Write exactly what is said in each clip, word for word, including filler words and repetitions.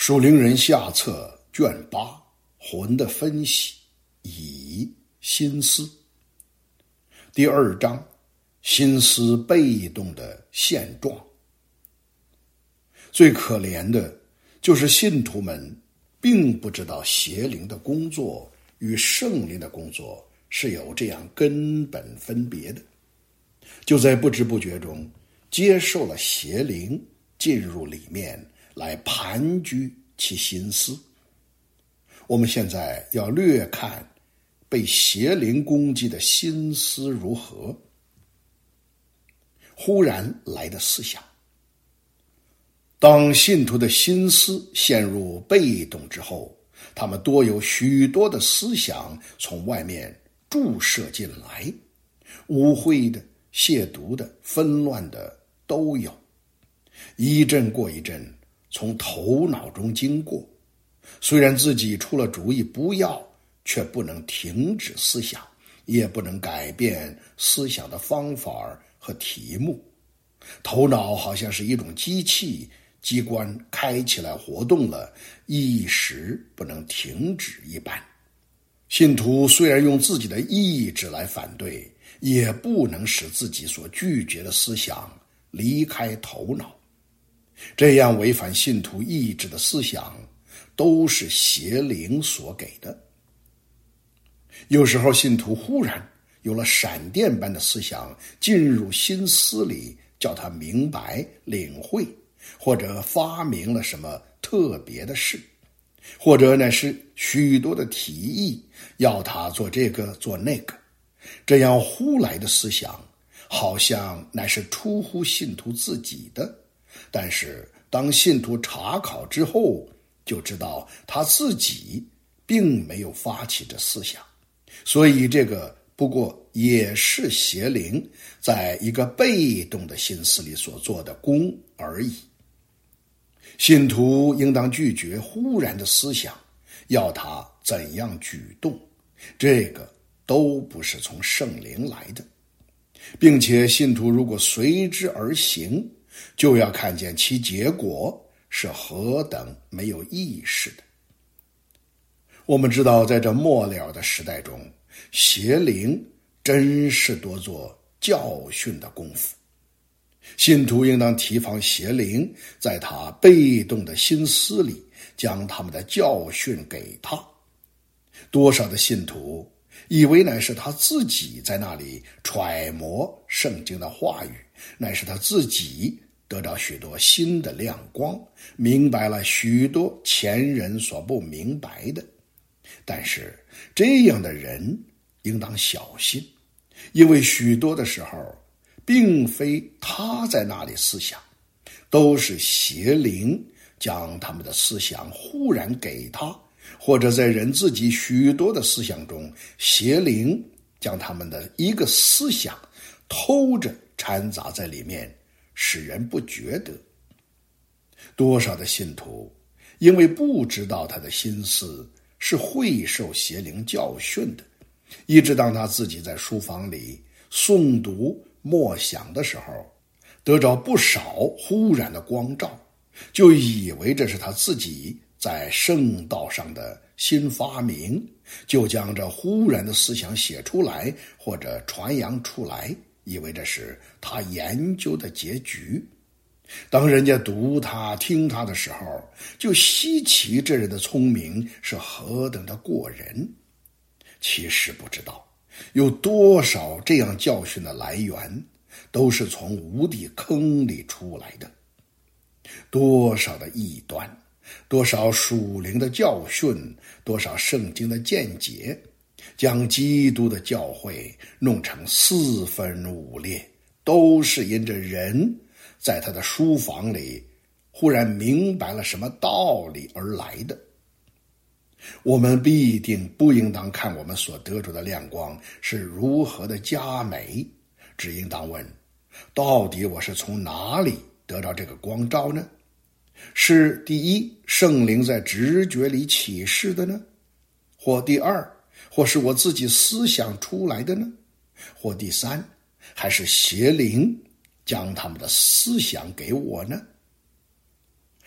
属灵人下册卷八，魂的分析，以心思。第二章，心思被动的现状。最可怜的就是信徒们并不知道邪灵的工作与圣灵的工作是有这样根本分别的，就在不知不觉中接受了邪灵进入里面来盘踞其心思。我们现在要略看被邪灵攻击的心思如何。忽然来的思想，当信徒的心思陷入被动之后，他们多有许多的思想从外面注射进来，污秽的、亵渎的、纷乱的都有，一阵过一阵从头脑中经过。虽然自己出了主意不要，却不能停止思想，也不能改变思想的方法和题目。头脑好像是一种机器，机关开起来活动了，一时不能停止一般。信徒虽然用自己的意志来反对，也不能使自己所拒绝的思想离开头脑。这样违反信徒意志的思想，都是邪灵所给的。有时候信徒忽然有了闪电般的思想进入心思里，叫他明白领会，或者发明了什么特别的事，或者乃是许多的提议，要他做这个做那个。这样忽来的思想好像乃是出乎信徒自己的，但是当信徒查考之后，就知道他自己并没有发起这思想，所以这个不过也是邪灵在一个被动的心思里所做的功而已。信徒应当拒绝忽然的思想，要他怎样举动，这个都不是从圣灵来的，并且信徒如果随之而行，就要看见其结果是何等没有意识的。我们知道在这末了的时代中，邪灵真是多做教训的功夫。信徒应当提防邪灵在他被动的心思里将他们的教训给他。多少的信徒以为乃是他自己在那里揣摩圣经的话语，乃是他自己得到许多新的亮光，明白了许多前人所不明白的。但是这样的人应当小心，因为许多的时候并非他在那里思想，都是邪灵将他们的思想忽然给他，或者在人自己许多的思想中，邪灵将他们的一个思想偷着掺杂在里面，使人不觉得。多少的信徒因为不知道他的心思是会受邪灵教训的，一直当他自己在书房里诵读默想的时候，得着不少忽然的光照，就以为这是他自己在圣道上的新发明，就将这忽然的思想写出来或者传扬出来，以为这是他研究的结局。当人家读他听他的时候，就稀奇这人的聪明是何等的过人。其实不知道有多少这样教训的来源都是从无底坑里出来的。多少的异端，多少属灵的教训，多少圣经的见解，将基督的教会弄成四分五裂，都是因着人在他的书房里忽然明白了什么道理而来的。我们必定不应当看我们所得着的亮光是如何的佳美，只应当问，到底我是从哪里得到这个光照呢？是第一，圣灵在直觉里启示的呢？或第二，或是我自己思想出来的呢？或第三，还是邪灵将他们的思想给我呢？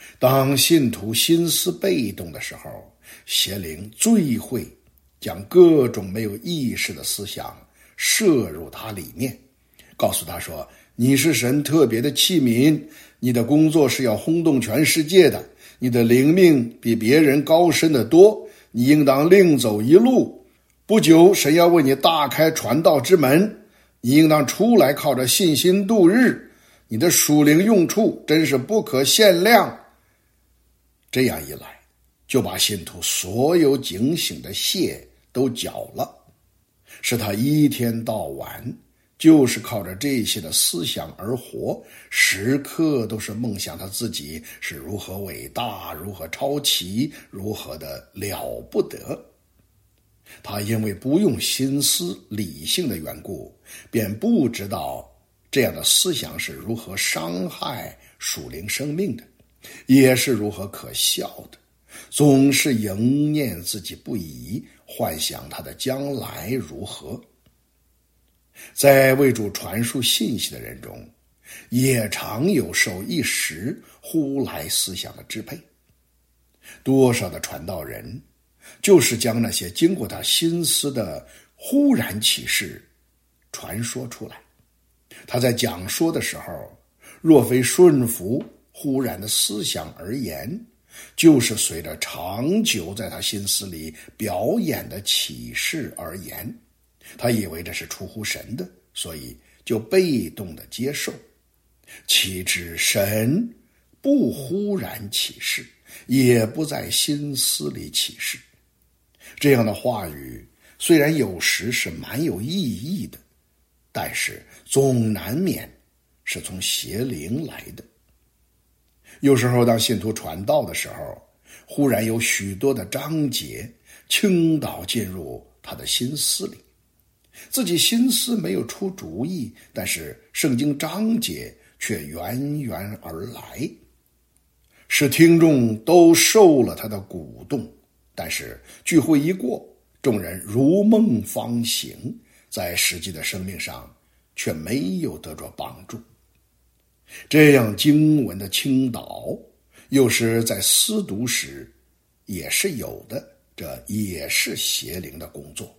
当信徒心思被动的时候，邪灵最会将各种没有意识的思想摄入他里面，告诉他说，你是神特别的器皿，你的工作是要轰动全世界的，你的灵命比别人高深得多，你应当另走一路，不久神要为你大开传道之门，你应当出来靠着信心度日，你的属灵用处真是不可限量。这样一来，就把信徒所有警醒的蟹都搅了，使他一天到晚就是靠着这些的思想而活，时刻都是梦想他自己是如何伟大，如何超奇，如何的了不得。他因为不用心思理性的缘故，便不知道这样的思想是如何伤害属灵生命的，也是如何可笑的，总是迎念自己不已，幻想他的将来如何。在为主传述信息的人中，也常有受一时忽来思想的支配。多少的传道人就是将那些经过他心思的忽然启示传说出来，他在讲说的时候，若非顺服忽然的思想而言，就是随着长久在他心思里表演的启示而言。他以为这是出乎神的，所以就被动的接受。岂知神不忽然启示，也不在心思里启示。这样的话语虽然有时是蛮有意义的，但是总难免是从邪灵来的。有时候当信徒传道的时候，忽然有许多的章节倾倒进入他的心思里，自己心思没有出主意，但是圣经章节却源源而来，使听众都受了他的鼓动。但是聚会一过，众人如梦方醒，在实际的生命上却没有得着帮助。这样经文的倾倒，有时在思读时也是有的，这也是邪灵的工作。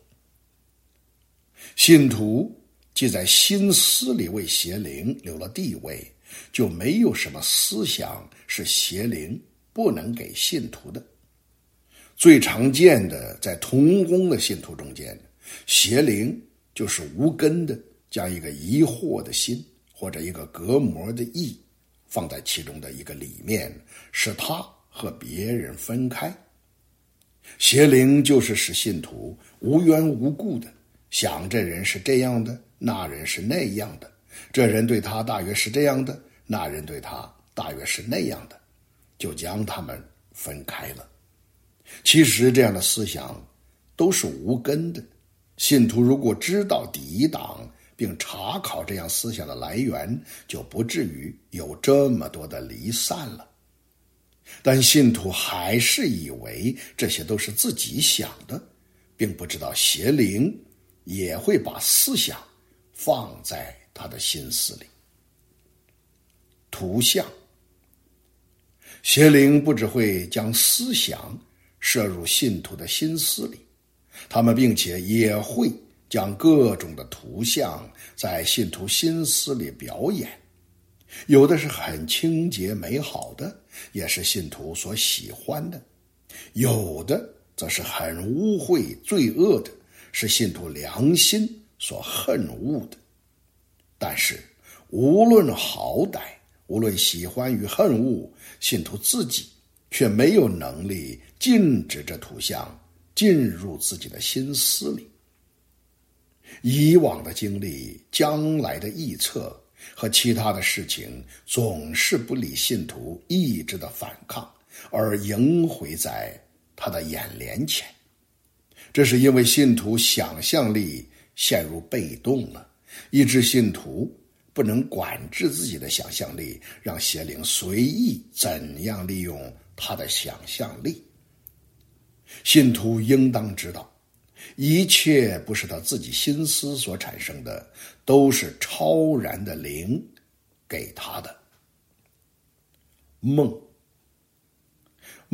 信徒既在心思里为邪灵留了地位，就没有什么思想是邪灵不能给信徒的。最常见的，在同工的信徒中间，邪灵就是无根的将一个疑惑的心或者一个隔膜的意放在其中的一个里面，使他和别人分开。邪灵就是使信徒无缘无故的想这人是这样的，那人是那样的，这人对他大约是这样的，那人对他大约是那样的，就将他们分开了。其实这样的思想都是无根的，信徒如果知道抵挡并查考这样思想的来源，就不至于有这么多的离散了。但信徒还是以为这些都是自己想的，并不知道邪灵也会把思想放在他的心思里。图像，邪灵不只会将思想摄入信徒的心思里，他们并且也会将各种的图像在信徒心思里表演，有的是很清洁美好的，也是信徒所喜欢的，有的则是很污秽罪恶的，是信徒良心所恨恶的。但是无论好歹，无论喜欢与恨恶，信徒自己却没有能力禁止这图像进入自己的心思里。以往的经历，将来的臆测和其他的事情，总是不理信徒意志的反抗，而迎回在他的眼帘前。这是因为信徒想象力陷入被动了，以致信徒不能管制自己的想象力，让邪灵随意怎样利用他的想象力。信徒应当知道，一切不是他自己心思所产生的，都是超然的灵给他的。梦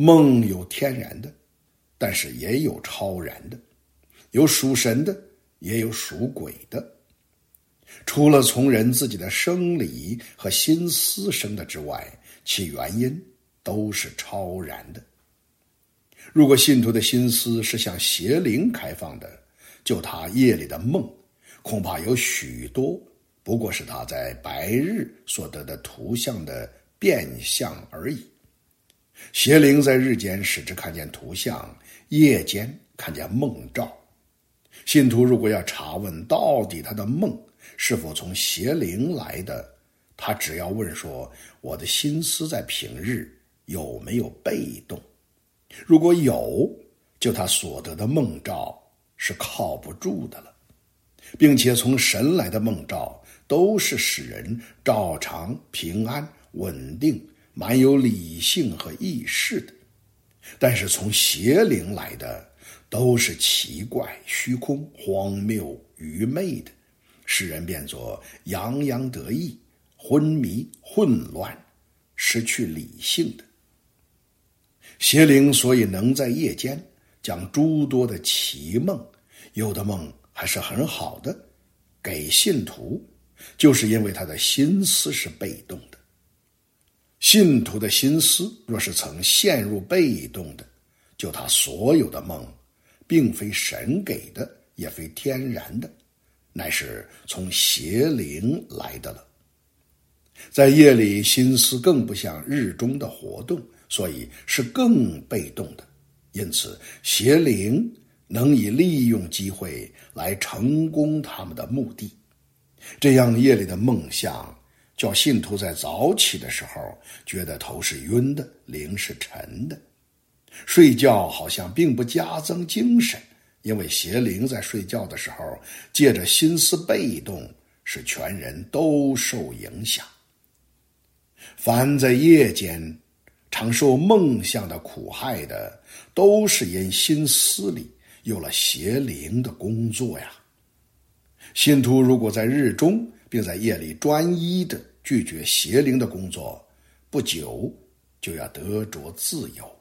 梦有天然的，但是也有超然的，有属神的，也有属鬼的。除了从人自己的生理和心思生的之外，其原因都是超然的。如果信徒的心思是向邪灵开放的，就他夜里的梦，恐怕有许多不过是他在白日所得的图像的变相而已。邪灵在日间使之看见图像，夜间看见梦兆。信徒如果要查问到底他的梦是否从邪灵来的，他只要问说，我的心思在平日有没有被动？如果有，就他所得的梦兆是靠不住的了，并且从神来的梦兆都是使人照常平安稳定，满有理性和意识的。但是从邪灵来的都是奇怪、虚空、荒谬、愚昧的，使人变作洋洋得意、昏迷、混乱、失去理性的。邪灵所以能在夜间将诸多的奇梦，有的梦还是很好的，给信徒，就是因为他的心思是被动的。信徒的心思若是曾陷入被动的，就他所有的梦并非神给的，也非天然的，乃是从邪灵来的了。在夜里心思更不像日中的活动，所以是更被动的。因此邪灵能以利用机会来成功他们的目的。这样夜里的梦想叫信徒在早起的时候觉得头是晕的，灵是沉的。睡觉好像并不加增精神，因为邪灵在睡觉的时候借着心思被动，使全人都受影响。凡在夜间常受梦想的苦害的，都是因心思里有了邪灵的工作呀。信徒如果在日中并在夜里专一的拒绝邪灵的工作，不久就要得着自由。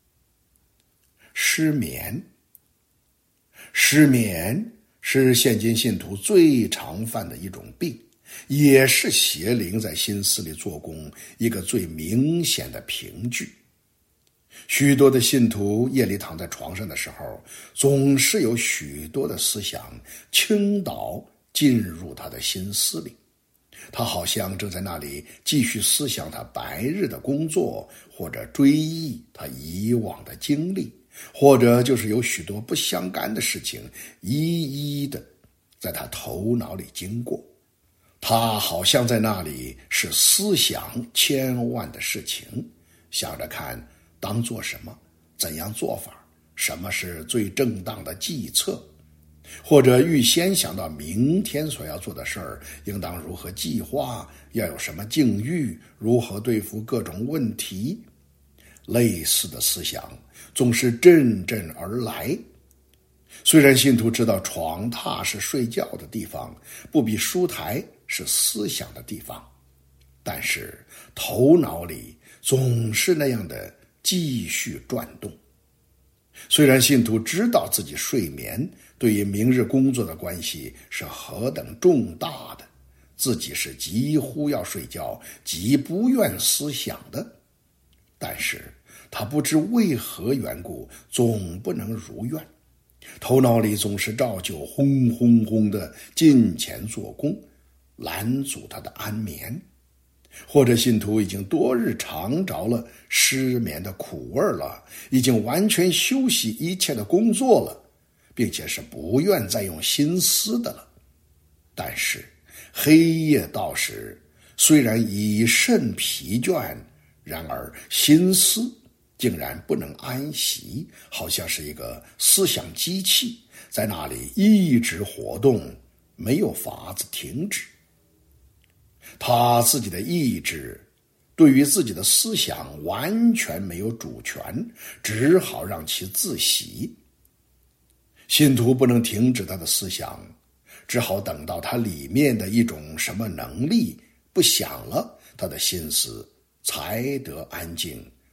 失眠，失眠是现今信徒最常犯的一种病，也是邪灵在心思里做工一个最明显的凭据。许多的信徒夜里躺在床上的时候，总是有许多的思想倾倒进入他的心思里，他好像正在那里继续思想他白日的工作，或者追忆他以往的经历，或者就是有许多不相干的事情一一的在他头脑里经过。他好像在那里是思想千万的事情，想着看当做什么，怎样做法，什么是最正当的计策，或者预先想到明天所要做的事儿，应当如何计划，要有什么境遇，如何对付各种问题。类似的思想总是阵阵而来。虽然信徒知道床榻是睡觉的地方，不比书台是思想的地方，但是头脑里总是那样的继续转动。虽然信徒知道自己睡眠对于明日工作的关系是何等重大的，自己是几乎要睡觉，极不愿思想的，但是他不知为何缘故，总不能如愿，头脑里总是照旧轰轰轰的进前做工，拦阻他的安眠。或者信徒已经多日尝着了失眠的苦味了，已经完全休息一切的工作了，并且是不愿再用心思的了。但是黑夜到时，虽然已甚疲倦，然而心思竟然不能安息，好像是一个思想机器，在那里一直活动，没有法子停止。他自己的意志对于自己的思想完全没有主权，只好让其自息。信徒不能停止他的思想，只好等到他里面的一种什么能力不响了，他的心思才得安静，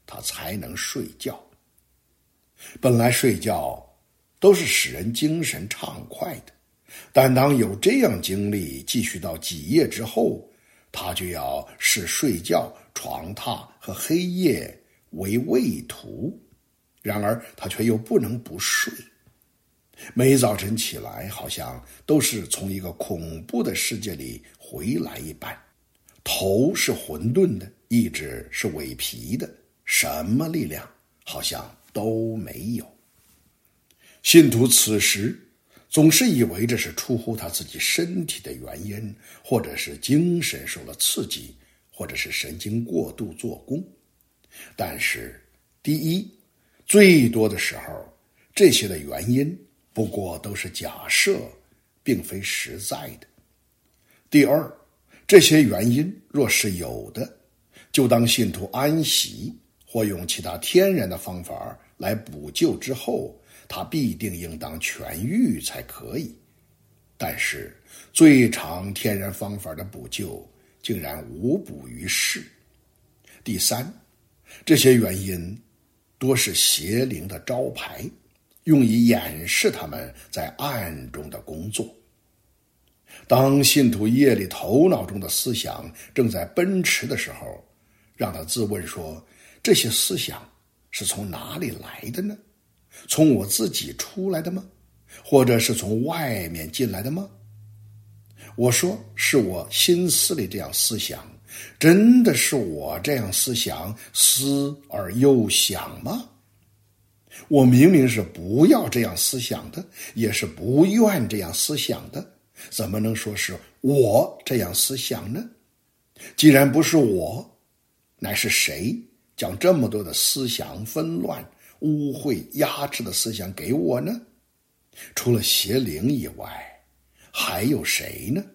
他才能睡觉。本来睡觉都是使人精神畅快的，但当有这样经历继续到几夜之后，他就要视睡觉、床榻和黑夜为畏途，然而他却又不能不睡。每早晨起来，好像都是从一个恐怖的世界里回来一般，头是混沌的，意志是伪皮的，什么力量好像都没有。信徒此时总是以为这是出乎他自己身体的原因，或者是精神受了刺激，或者是神经过度做工。但是第一，最多的时候这些的原因不过都是假设，并非实在的。第二，这些原因若是有的，就当信徒安息，或用其他天然的方法来补救之后，他必定应当痊愈才可以。但是最常天然方法的补救竟然无补于事。第三，这些原因多是邪灵的招牌，用以掩饰他们在暗中的工作。当信徒夜里头脑中的思想正在奔驰的时候，让他自问说，这些思想是从哪里来的呢？从我自己出来的吗？或者是从外面进来的吗？我说是我心思里这样思想，真的是我这样思想，思而又想吗？我明明是不要这样思想的，也是不愿这样思想的，怎么能说是我这样思想呢？既然不是我，乃是谁将这么多的思想纷乱、污秽、压制的思想给我呢？除了邪灵以外，还有谁呢？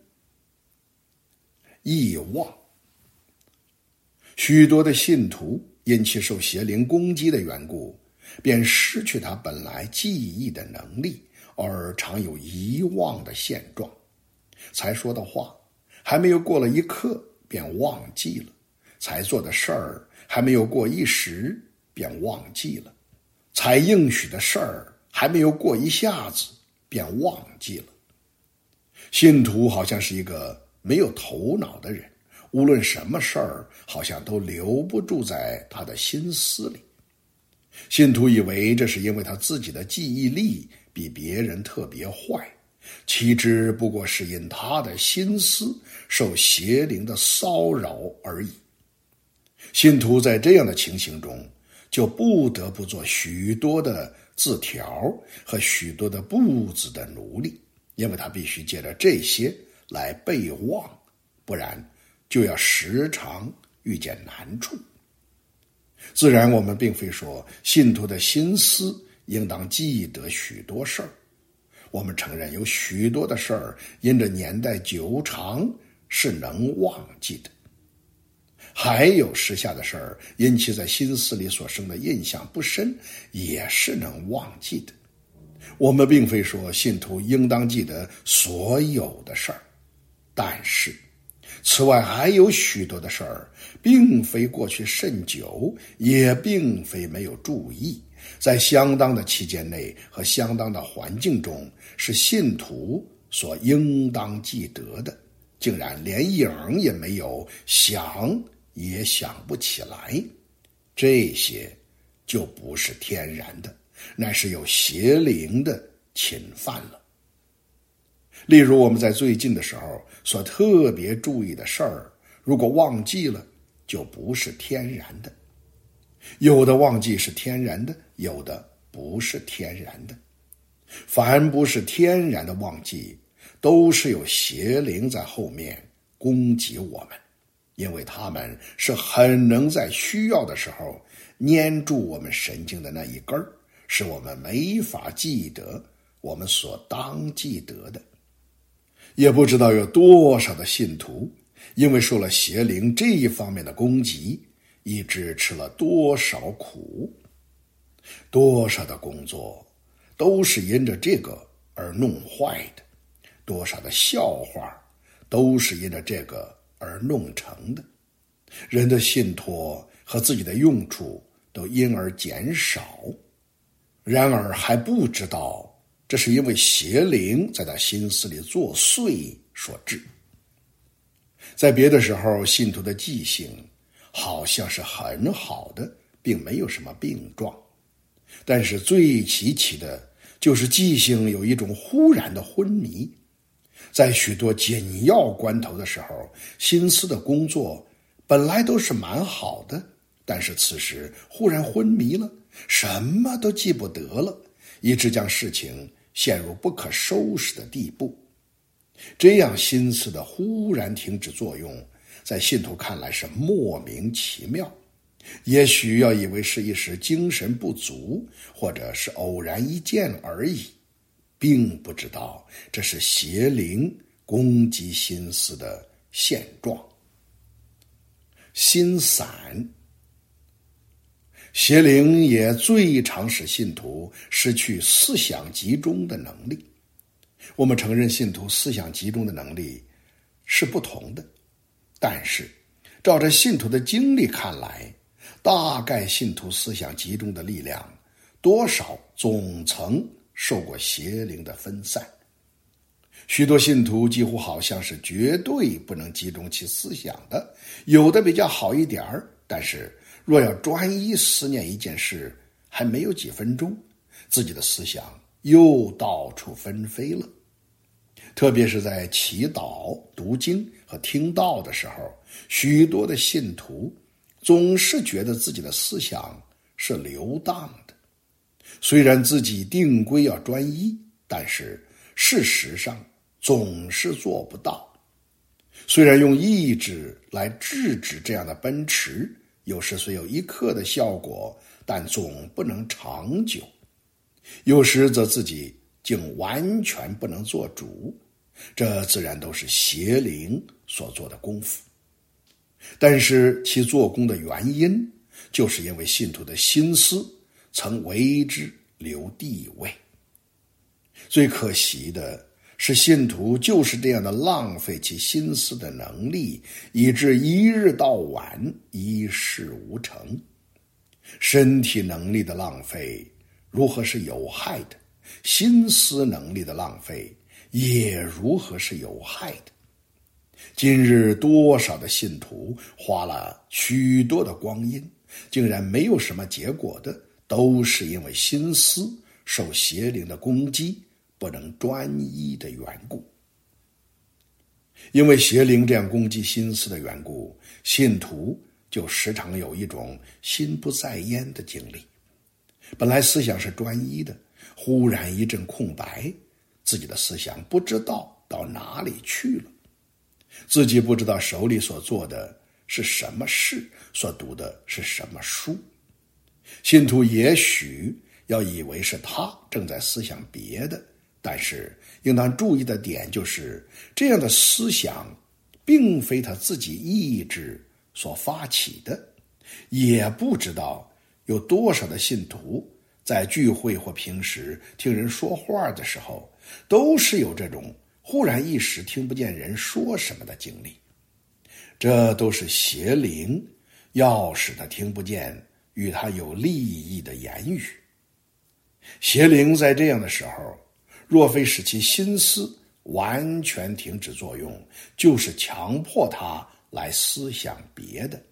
忆妄。许多的信徒因其受邪灵攻击的缘故，便失去他本来记忆的能力，而常有遗忘的现状。才说的话还没有过了一刻便忘记了，才做的事儿还没有过一时便忘记了，才应许的事儿还没有过一下子便忘记了。信徒好像是一个没有头脑的人，无论什么事儿好像都留不住在他的心思里。信徒以为这是因为他自己的记忆力比别人特别坏，其知不过是因他的心思受邪灵的骚扰而已。信徒在这样的情形中，就不得不做许多的字条和许多的步子的奴隶，因为他必须借着这些来备忘，不然就要时常遇见难处。自然我们并非说信徒的心思应当记得许多事儿，我们承认有许多的事儿因着年代久长是能忘记的，还有时下的事儿因其在心思里所生的印象不深也是能忘记的。我们并非说信徒应当记得所有的事儿，但是此外还有许多的事儿并非过去甚久，也并非没有注意，在相当的期间内和相当的环境中是信徒所应当记得的，竟然连影也没有，想也想不起来，这些就不是天然的，乃是有邪灵的侵犯了。例如我们在最近的时候所特别注意的事儿，如果忘记了，就不是天然的。有的忘记是天然的，有的不是天然的。凡不是天然的忘记，都是有邪灵在后面攻击我们，因为他们是很能在需要的时候粘住我们神经的那一根儿，使我们没法记得我们所当记得的。也不知道有多少的信徒因为受了邪灵这一方面的攻击，以致吃了多少苦。多少的工作都是因着这个而弄坏的，多少的笑话都是因着这个而弄成的。人的信托和自己的用处都因而减少。然而还不知道，这是因为邪灵在他心思里作祟所致。在别的时候，信徒的记性好像是很好的，并没有什么病状。但是最奇奇的就是记性有一种忽然的昏迷，在许多紧要关头的时候，心思的工作本来都是蛮好的，但是此时忽然昏迷了，什么都记不得了，以致将事情陷入不可收拾的地步。这样心思的忽然停止作用，在信徒看来是莫名其妙，也许要以为是一时精神不足，或者是偶然一见而已，并不知道这是邪灵攻击心思的现状。心散，邪灵也最常使信徒失去思想集中的能力。我们承认信徒思想集中的能力是不同的，但是照着信徒的经历看来，大概信徒思想集中的力量多少总曾受过邪灵的分散。许多信徒几乎好像是绝对不能集中其思想的，有的比较好一点儿，但是若要专一思念一件事，还没有几分钟，自己的思想又到处纷飞了。特别是在祈祷、读经和听道的时候，许多的信徒总是觉得自己的思想是流荡的。虽然自己定规要专一，但是事实上总是做不到。虽然用意志来制止这样的奔驰，有时虽有一刻的效果，但总不能长久。有时则自己竟完全不能做主，这自然都是邪灵所做的功夫。但是其做工的原因，就是因为信徒的心思曾为之留地位。最可惜的是，信徒就是这样的浪费其心思的能力，以致一日到晚一事无成。身体能力的浪费如何是有害的，心思能力的浪费也如何是有害的。今日多少的信徒花了许多的光阴，竟然没有什么结果的，都是因为心思受邪灵的攻击，不能专一的缘故。因为邪灵这样攻击心思的缘故，信徒就时常有一种心不在焉的经历。本来思想是专一的，忽然一阵空白，自己的思想不知道到哪里去了。自己不知道手里所做的是什么事，所读的是什么书。信徒也许要以为是他正在思想别的，但是应当注意的点就是，这样的思想并非他自己意志所发起的。也不知道有多少的信徒在聚会或平时听人说话的时候，都是有这种忽然一时听不见人说什么的经历。这都是邪灵要使他听不见与他有利益的言语。邪灵在这样的时候，若非使其心思完全停止作用，就是强迫他来思想别的。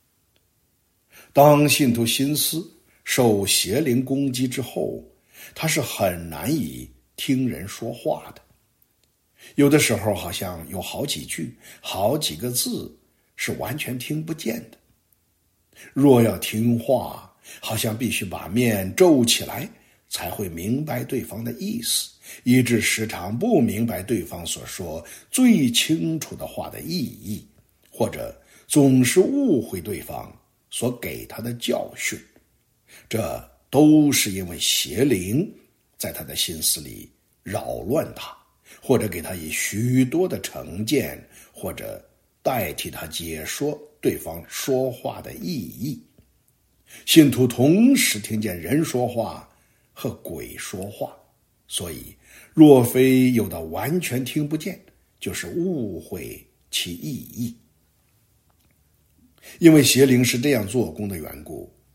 当信徒心思受邪灵攻击之后，他是很难以听人说话的。有的时候好像有好几句、好几个字是完全听不见的。若要听话，好像必须把面皱起来，才会明白对方的意思，以致时常不明白对方所说最清楚的话的意义，或者总是误会对方所给他的教训。这都是因为邪灵在他的心思里扰乱他，或者给他以许多的成见，或者代替他解说对方说话的意义。信徒同时听见人说话和鬼说话，所以若非有的完全听不见，就是误会其意义。因为邪灵是这样做工的缘故，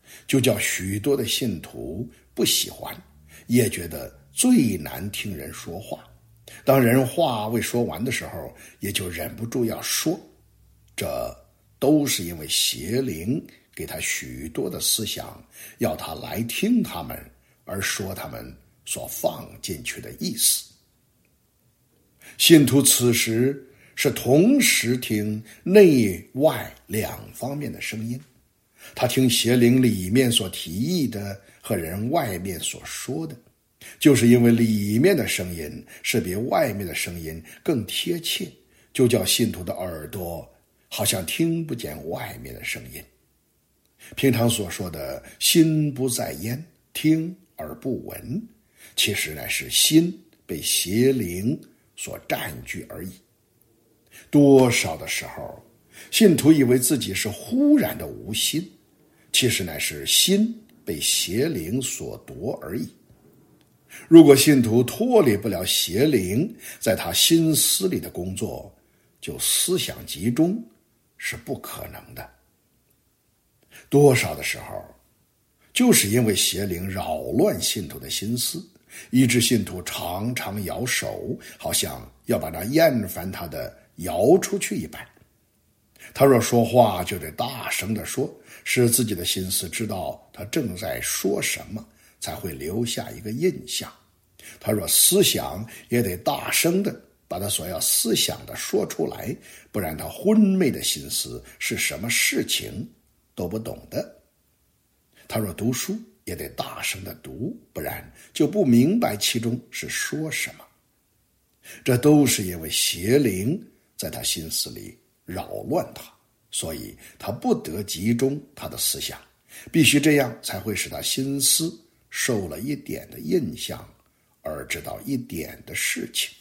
就叫许多的信徒不喜欢，也觉得最难听人说话。当人话未说完的时候，也就忍不住要说。这都是因为邪灵给他许多的思想，要他来听他们，而说他们所放进去的意思。信徒此时是同时听内外两方面的声音，他听邪灵里面所提议的和人外面所说的，就是因为里面的声音是比外面的声音更贴切，就叫信徒的耳朵好像听不见外面的声音。平常所说的心不在焉，听而不闻，其实乃是心被邪灵所占据而已。多少的时候，信徒以为自己是忽然的无心，其实乃是心被邪灵所夺而已。如果信徒脱离不了邪灵在他心思里的工作，就思想集中是不可能的。多少的时候，就是因为邪灵扰乱信徒的心思，以致信徒常常摇手，好像要把那厌烦他的摇出去一般。他若说话，就得大声地说，使自己的心思知道他正在说什么，才会留下一个印象。他若思想，也得大声地把他所要思想的说出来，不然他昏昧的心思是什么事情都不懂的。他若读书，也得大声地读，不然就不明白其中是说什么。这都是因为邪灵在他心思里扰乱他，所以他不得集中他的思想，必须这样才会使他心思受了一点的印象，而知道一点的事情。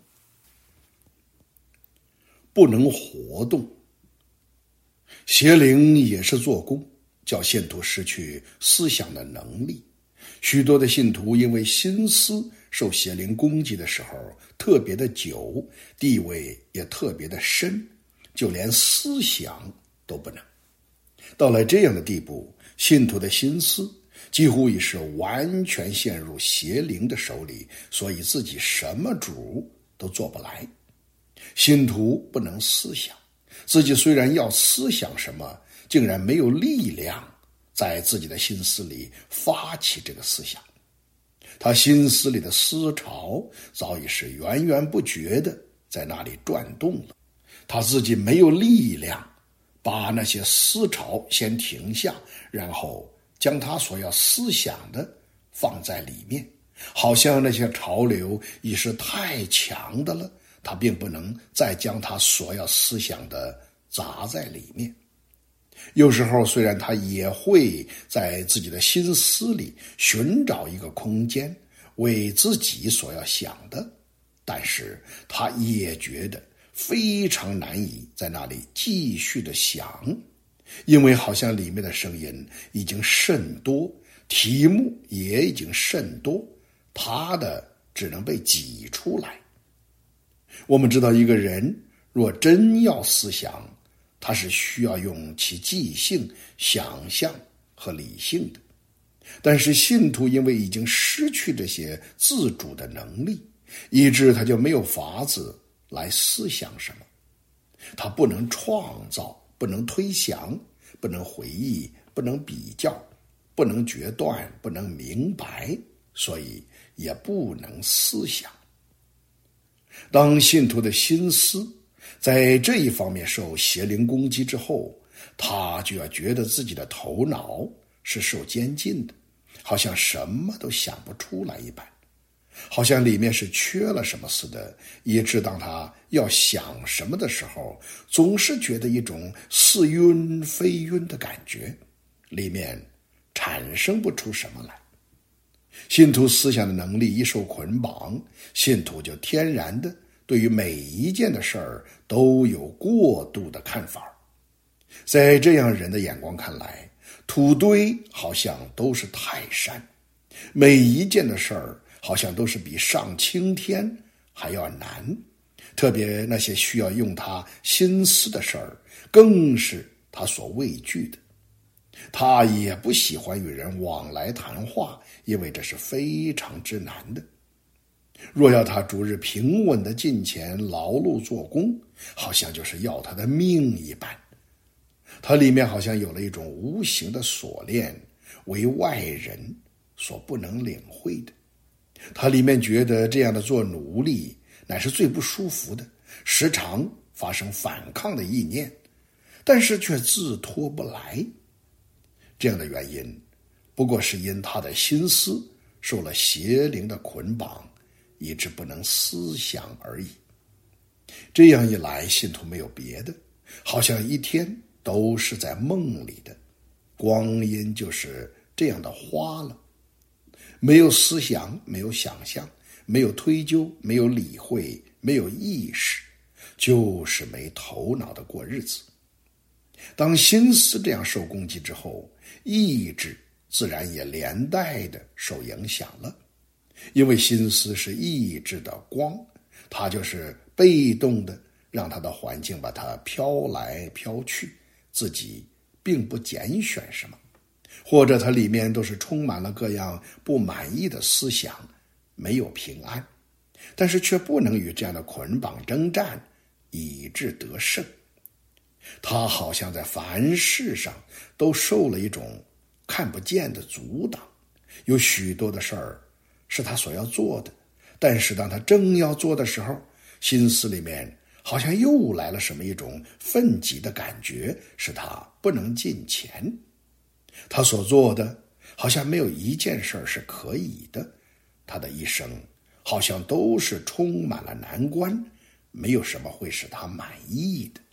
不能活动，邪灵也是做工，叫信徒失去思想的能力。许多的信徒因为心思受邪灵攻击的时候特别的久，地位也特别的深，就连思想都不能。到了这样的地步，信徒的心思几乎已是完全陷入邪灵的手里，所以自己什么主都做不来。信徒不能思想，自己虽然要思想什么，竟然没有力量在自己的心思里发起这个思想。他心思里的思潮早已是源源不绝的在那里转动了，他自己没有力量把那些思潮先停下，然后将他所要思想的放在里面，好像那些潮流已是太强的了，他并不能再将他所要思想的砸在里面。有时候虽然他也会在自己的心思里寻找一个空间为自己所要想的，但是他也觉得非常难以在那里继续的想，因为好像里面的声音已经甚多，题目也已经甚多，他的只能被挤出来。我们知道一个人若真要思想，他是需要用其记性、想象和理性的。但是信徒因为已经失去这些自主的能力，以致他就没有法子来思想什么。他不能创造，不能推想，不能回忆，不能比较，不能决断，不能明白，所以也不能思想。当信徒的心思在这一方面受邪灵攻击之后，他就要觉得自己的头脑是受监禁的，好像什么都想不出来一般，好像里面是缺了什么似的，以致当他要想什么的时候，总是觉得一种似晕非晕的感觉，里面产生不出什么来。信徒思想的能力一受捆绑，信徒就天然的对于每一件的事儿都有过度的看法。在这样人的眼光看来，土堆好像都是泰山，每一件的事儿好像都是比上青天还要难，特别那些需要用他心思的事儿，更是他所畏惧的。 他也不喜欢与人往来谈话，因为这是非常之难的。若要他逐日平稳地进前劳碌做工，好像就是要他的命一般。他里面好像有了一种无形的锁链，为外人所不能领会的。他里面觉得这样的做奴隶乃是最不舒服的，时常发生反抗的意念，但是却自脱不来。这样的原因不过是因他的心思受了邪灵的捆绑，以致不能思想而已。这样一来，信徒没有别的，好像一天都是在梦里的，光阴就是这样的花了。没有思想，没有想象，没有推究，没有理会，没有意识，就是没头脑的过日子。当心思这样受攻击之后，意志自然也连带的受影响了。因为心思是意志的光，它就是被动的让它的环境把它飘来飘去，自己并不拣选什么，或者它里面都是充满了各样不满意的思想，没有平安，但是却不能与这样的捆绑征战，以致得胜。他好像在凡事上都受了一种看不见的阻挡，有许多的事儿是他所要做的，但是当他正要做的时候，心思里面好像又来了什么一种愤激的感觉，使他不能进前。他所做的好像没有一件事是可以的，他的一生好像都是充满了难关，没有什么会使他满意的。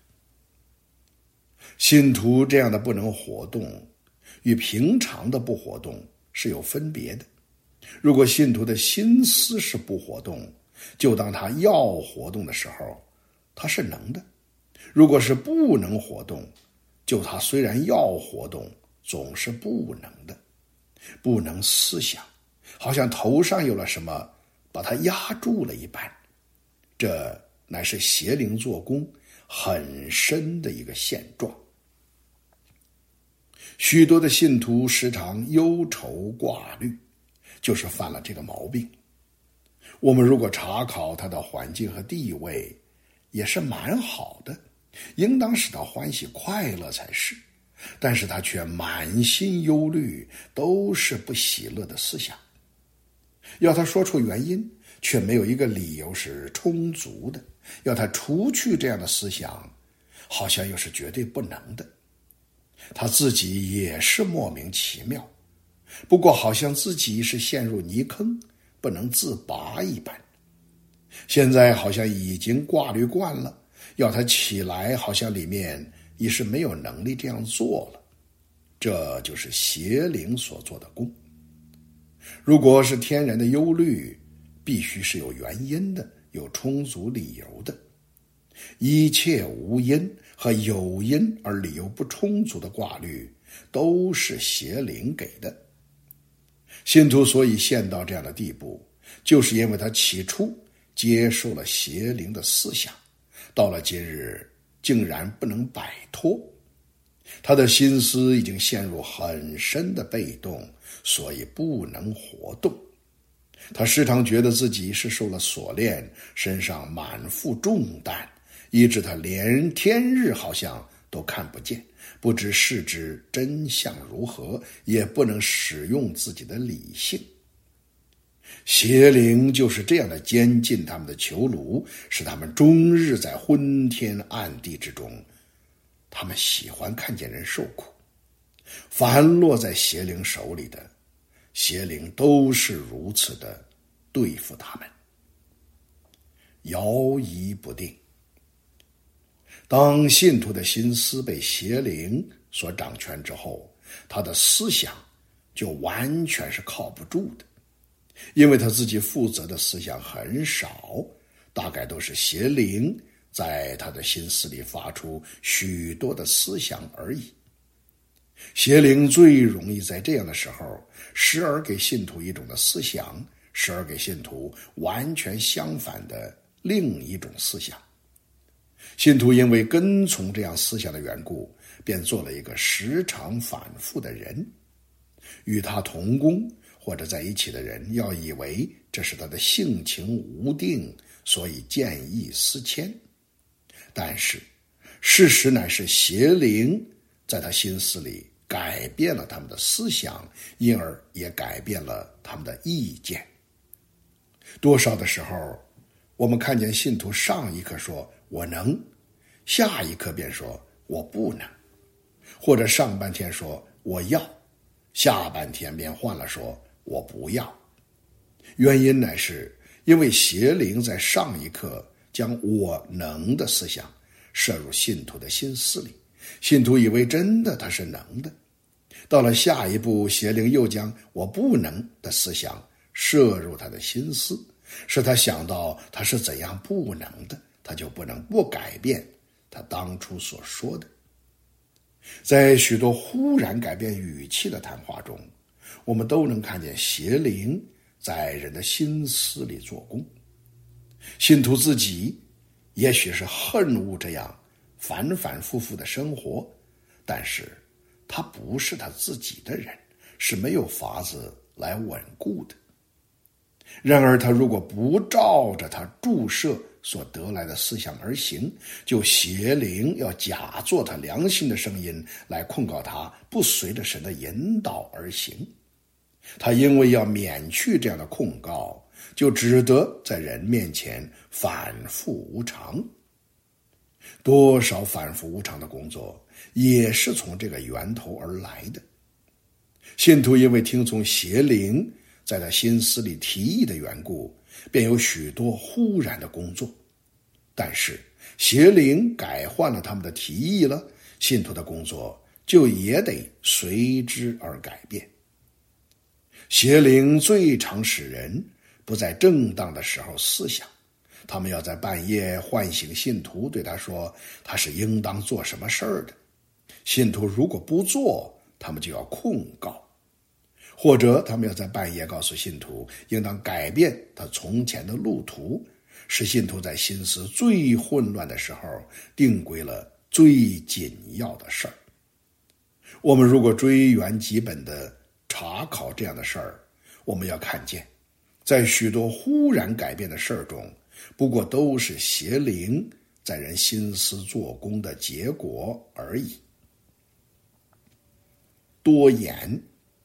信徒这样的不能活动，与平常的不活动是有分别的。如果信徒的心思是不活动，就当他要活动的时候，他是能的；如果是不能活动，就他虽然要活动，总是不能的，不能思想，好像头上有了什么把他压住了一般。这乃是邪灵做工很深的一个现状。许多的信徒时常忧愁挂虑，就是犯了这个毛病。我们如果查考他的环境和地位，也是蛮好的，应当使他欢喜快乐才是，但是他却满心忧虑，都是不喜乐的思想。要他说出原因，却没有一个理由是充足的，要他除去这样的思想，好像又是绝对不能的。他自己也是莫名其妙，不过好像自己是陷入泥坑，不能自拔一般。现在好像已经挂虑惯了，要他起来，好像里面已是没有能力这样做了。这就是邪灵所做的功。如果是天然的忧虑，必须是有原因的，有充足理由的。一切无因和有因而理由不充足的挂虑，都是邪灵给的。信徒所以陷到这样的地步，就是因为他起初接受了邪灵的思想，到了今日竟然不能摆脱。他的心思已经陷入很深的被动，所以不能活动。他时常觉得自己是受了锁链，身上满负重担，以致他连天日好像都看不见，不知事之真相如何，也不能使用自己的理性。邪灵就是这样的监禁他们的囚奴，使他们终日在昏天暗地之中。他们喜欢看见人受苦，凡落在邪灵手里的，邪灵都是如此的对付他们，摇移不定。当信徒的心思被邪灵所掌权之后，他的思想就完全是靠不住的，因为他自己负责的思想很少，大概都是邪灵在他的心思里发出许多的思想而已。邪灵最容易在这样的时候，时而给信徒一种的思想，时而给信徒完全相反的另一种思想。信徒因为跟从这样思想的缘故， 便做了一个时常反复的人。与他同工或者在一起的人要以为这是他的性情无定，所以见异思迁。但是事实乃是邪灵在他心思里改变了他们的思想，因而也改变了他们的意见。多少的时候，我们看见信徒上一刻说我能，下一刻便说我不能，或者上半天说我要，下半天便换了说我不要。原因乃是因为邪灵在上一刻将我能的思想摄入信徒的心思里，信徒以为真的他是能的。到了下一步，邪灵又将我不能的思想摄入他的心思，使他想到他是怎样不能的，他就不能不改变他当初所说的。在许多忽然改变语气的谈话中，我们都能看见邪灵在人的心思里做工。信徒自己也许是恨恶这样反反复复的生活，但是他不是他自己的人，是没有法子来稳固的。然而他如果不照着他注射所得来的思想而行，就邪灵要假作他良心的声音来控告他不随着神的引导而行。他因为要免去这样的控告，就只得在人面前反复无常。多少反复无常的工作也是从这个源头而来的。信徒因为听从邪灵在他心思里提议的缘故，便有许多忽然的工作。但是邪灵改换了他们的提议了，信徒的工作就也得随之而改变。邪灵最常使人不在正当的时候思想，他们要在半夜唤醒信徒，对他说他是应当做什么事儿的。信徒如果不做，他们就要控告。或者他们要在半夜告诉信徒应当改变他从前的路途，使信徒在心思最混乱的时候定规了最紧要的事儿。我们如果追源基本的查考这样的事儿，我们要看见在许多忽然改变的事儿中，不过都是邪灵在人心思做工的结果而已。多言，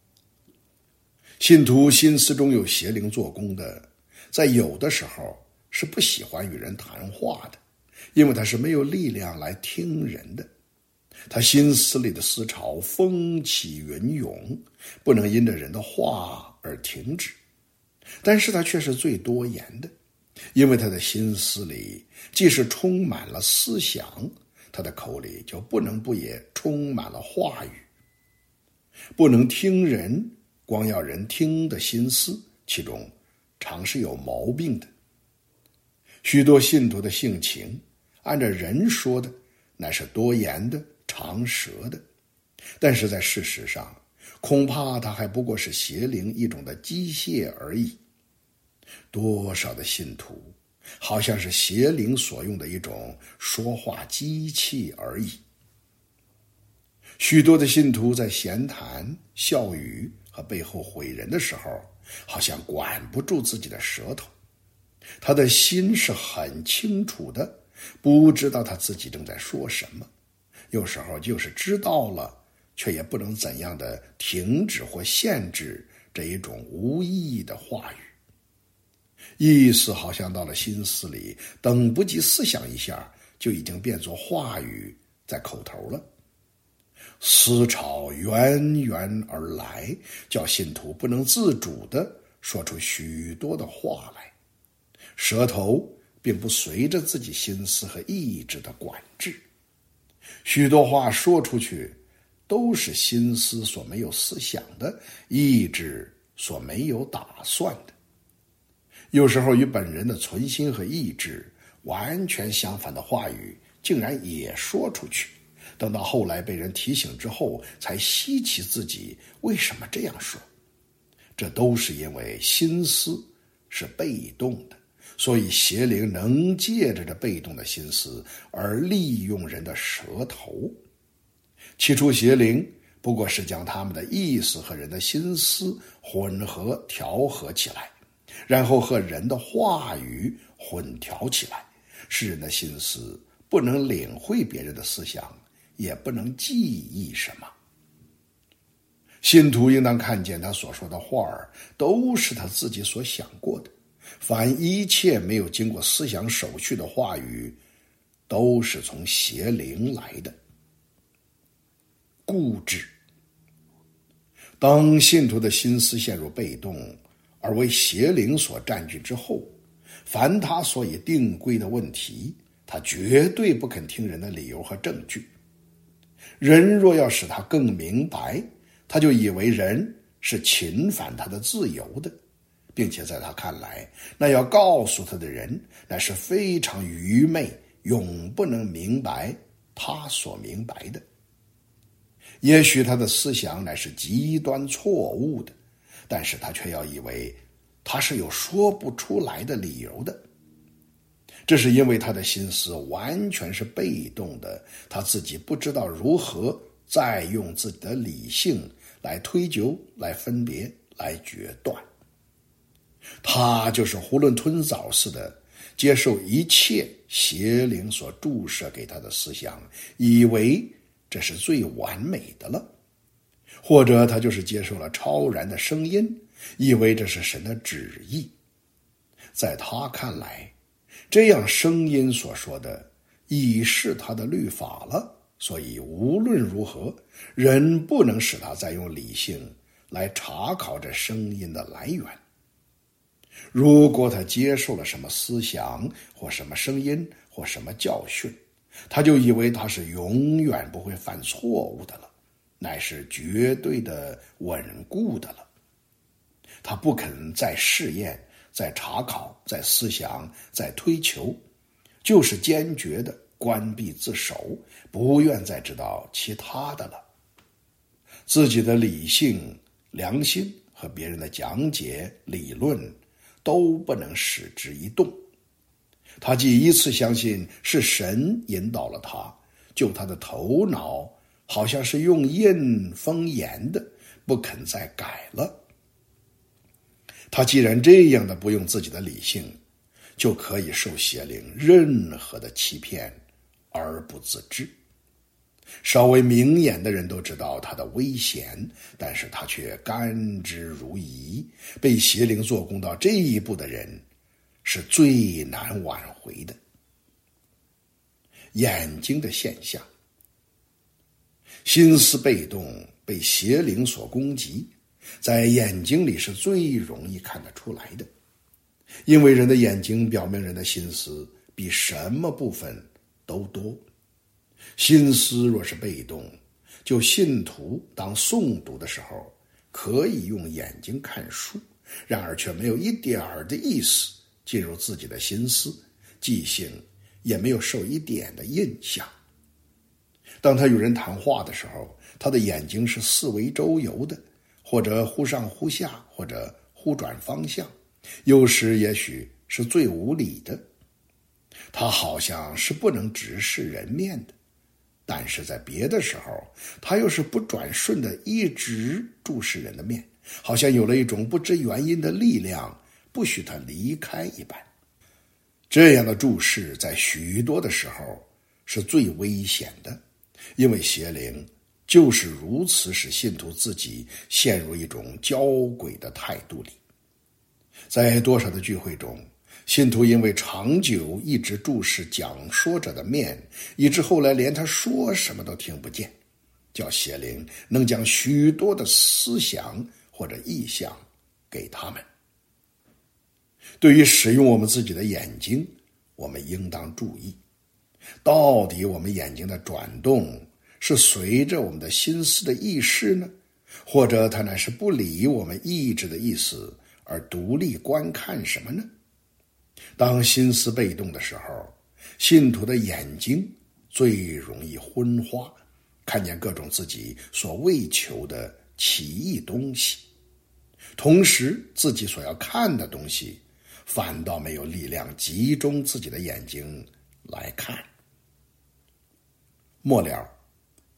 信徒心思中有邪灵做工的，在有的时候是不喜欢与人谈话的，因为他是没有力量来听人的。他心思里的思潮风起云涌，不能因着人的话而停止。但是他却是最多言的，因为他的心思里既是充满了思想，他的口里就不能不也充满了话语。不能听人，光要人听的心思，其中常是有毛病的。许多信徒的性情，按照人说的，乃是多言的、长舌的，但是在事实上，恐怕他还不过是邪灵一种的机械而已。多少的信徒，好像是邪灵所用的一种说话机器而已。许多的信徒在闲谈、笑语和背后毁人的时候，好像管不住自己的舌头。他的心是很清楚的，不知道他自己正在说什么。有时候就是知道了，却也不能怎样的停止或限制这一种无意义的话语。意思好像到了心思里，等不及思想一下，就已经变作话语在口头了。思潮源源而来，叫信徒不能自主地说出许多的话来，舌头并不随着自己心思和意志的管制。许多话说出去，都是心思所没有思想的，意志所没有打算的。有时候与本人的存心和意志完全相反的话语，竟然也说出去。等到后来被人提醒之后，才稀奇自己为什么这样说。这都是因为心思是被动的，所以邪灵能借着这被动的心思而利用人的舌头。 起初邪灵不过是将他们的意思和人的心思混合调和起来，然后和人的话语混调起来，使人的心思不能领会别人的思想，也不能记忆什么。信徒应当看见他所说的话儿都是他自己所想过的，凡一切没有经过思想手续的话语，都是从邪灵来的。固执。当信徒的心思陷入被动，而为邪灵所占据之后，凡他所以定规的问题，他绝对不肯听人的理由和证据。人若要使他更明白，他就以为人是侵犯他的自由的，并且在他看来，那要告诉他的人乃是非常愚昧，永不能明白他所明白的。也许他的思想乃是极端错误的，但是他却要以为他是有说不出来的理由的。这是因为他的心思完全是被动的，他自己不知道如何再用自己的理性来推究、来分别、来决断。他就是囫囵吞枣似的接受一切邪灵所注射给他的思想，以为这是最完美的了。或者他就是接受了超然的声音，以为这是神的旨意。在他看来，这样声音所说的已是他的律法了，所以无论如何，人不能使他再用理性来查考这声音的来源。如果他接受了什么思想或什么声音或什么教训，他就以为他是永远不会犯错误的了，乃是绝对的稳固的了。他不肯再试验、再查考、再思想、再推求，就是坚决的关闭自守，不愿再知道其他的了。自己的理性、良心和别人的讲解、理论都不能使之一动。他既一次相信是神引导了他，就他的头脑好像是用印封严的，不肯再改了。他既然这样的不用自己的理性，就可以受邪灵任何的欺骗而不自知。稍微明眼的人都知道他的危险，但是他却甘之如饴。被邪灵做工到这一步的人是最难挽回的。眼睛的现象。心思被动，被邪灵所攻击，在眼睛里是最容易看得出来的。因为人的眼睛表明人的心思比什么部分都多。心思若是被动，就信徒当诵读的时候可以用眼睛看书，然而却没有一点儿的意思进入自己的心思，记性也没有受一点的印象。当他与人谈话的时候，他的眼睛是四围周游的，或者忽上忽下，或者忽转方向，有时也许是最无理的。他好像是不能直视人面的，但是在别的时候，他又是不转瞬的一直注视人的面，好像有了一种不知原因的力量，不许他离开一般。这样的注视在许多的时候是最危险的，因为邪灵就是如此使信徒自己陷入一种交鬼的态度里。在多少的聚会中，信徒因为长久一直注视讲说者的面，以致后来连他说什么都听不见，叫邪灵能将许多的思想或者意象给他们。对于使用我们自己的眼睛，我们应当注意，到底我们眼睛的转动是随着我们的心思的意识呢，或者它乃是不理我们意志的意思而独立观看什么呢？当心思被动的时候，信徒的眼睛最容易昏花，看见各种自己所为求的奇异东西，同时自己所要看的东西反倒没有力量集中自己的眼睛来看。末了，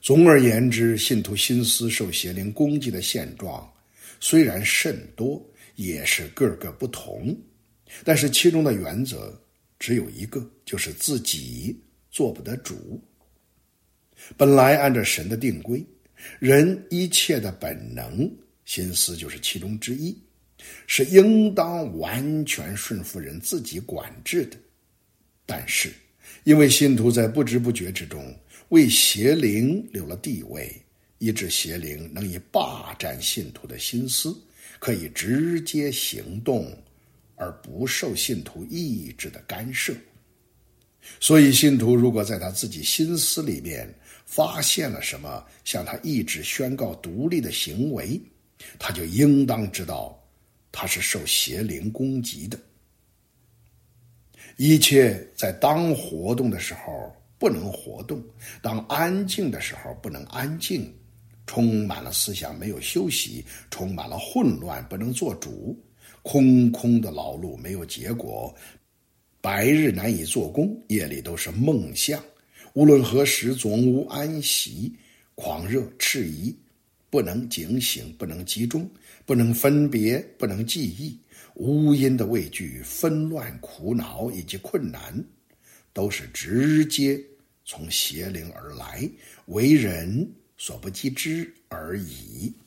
总而言之，信徒心思受邪灵攻击的现状虽然甚多，也是个个不同，但是其中的原则只有一个，就是自己做不得主。本来按照神的定规，人一切的本能心思就是其中之一，是应当完全顺服人自己管制的。但是因为信徒在不知不觉之中为邪灵留了地位，以致邪灵能以霸占信徒的心思，可以直接行动，而不受信徒意志的干涉。所以信徒如果在他自己心思里面发现了什么向他意志宣告独立的行为，他就应当知道他是受邪灵攻击的。一切在当活动的时候不能活动，当安静的时候不能安静，充满了思想没有休息，充满了混乱不能做主，空空的劳碌没有结果，白日难以做工，夜里都是梦象，无论何时总无安息，狂热迟疑，不能警醒，不能集中，不能分别，不能记忆，无因的畏惧、纷乱、苦恼以及困难，都是直接从邪灵而来，为人所不及知而已。